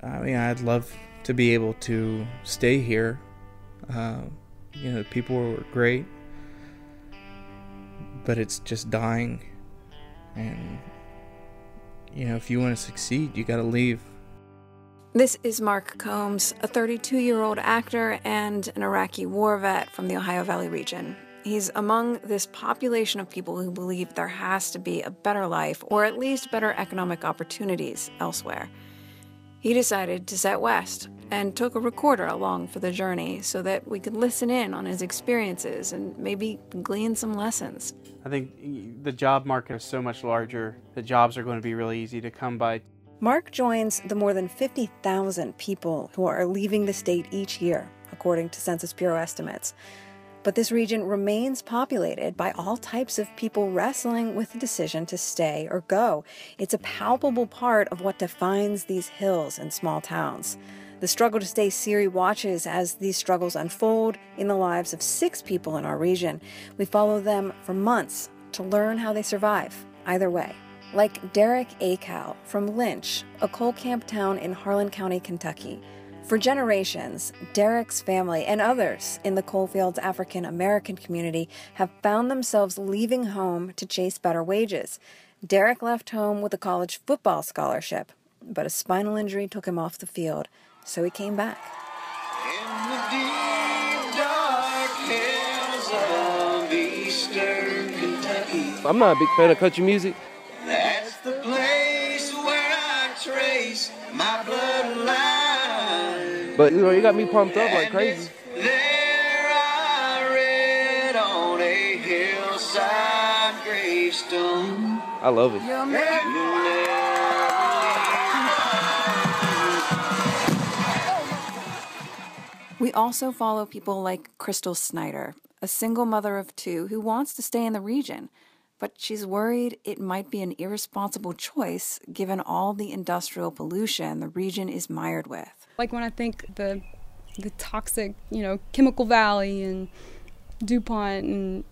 I mean, I'd love to be able to stay here. The people were great, but it's just dying. And, if you want to succeed, you got to leave. This is Mark Combs, a 32-year-old actor and an Iraqi war vet from the Ohio Valley region. He's among this population of people who believe there has to be a better life, or at least better economic opportunities elsewhere. He decided to set west and took a recorder along for the journey so that we could listen in on his experiences and maybe glean some lessons. I think the job market is so much larger. The jobs are going to be really easy to come by. Mark joins the more than 50,000 people who are leaving the state each year, according to Census Bureau estimates. But this region remains populated by all types of people wrestling with the decision to stay or go. It's a palpable part of what defines these hills and small towns. The Struggle to Stay series watches as these struggles unfold in the lives of 6 people in our region. We follow them for months to learn how they survive, either way. Like Derek Acal from Lynch, a coal camp town in Harlan County, Kentucky. For generations, Derek's family and others in the coalfields African American community have found themselves leaving home to chase better wages. Derek left home with a college football scholarship, but a spinal injury took him off the field, so he came back. In the deep, dark hills of eastern Kentucky. I'm not a big fan of country music. That's the place where I trace my bloodline. But, you got me pumped up like crazy. There I read on a hillside gravestone. I love it. We also follow people like Crystal Snyder, a single mother of 2 who wants to stay in the region, but she's worried it might be an irresponsible choice given all the industrial pollution the region is mired with. Like when I think the toxic, Chemical Valley and DuPont and,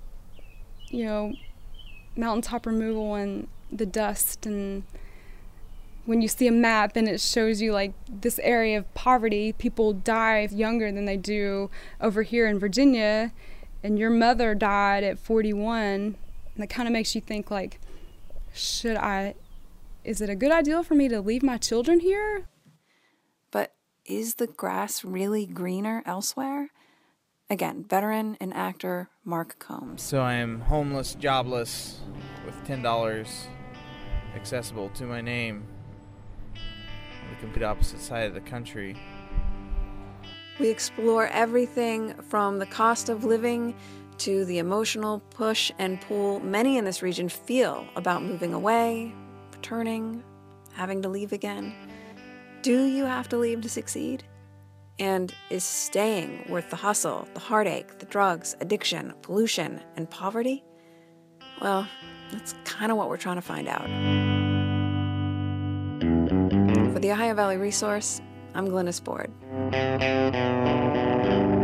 mountaintop removal and the dust, and when you see a map and it shows you like this area of poverty, people die younger than they do over here in Virginia, and your mother died at 41, and that kind of makes you think like, is it a good idea for me to leave my children here? But is the grass really greener elsewhere? Again, veteran and actor Mark Combs. So I am homeless, jobless, with $10 accessible to my name on the complete opposite side of the country. We explore everything from the cost of living to the emotional push and pull many in this region feel about moving away, returning, having to leave again. Do you have to leave to succeed? And is staying worth the hustle, the heartache, the drugs, addiction, pollution, and poverty? Well, that's kind of what we're trying to find out. For the Ohio Valley Resource, I'm Glennis Board.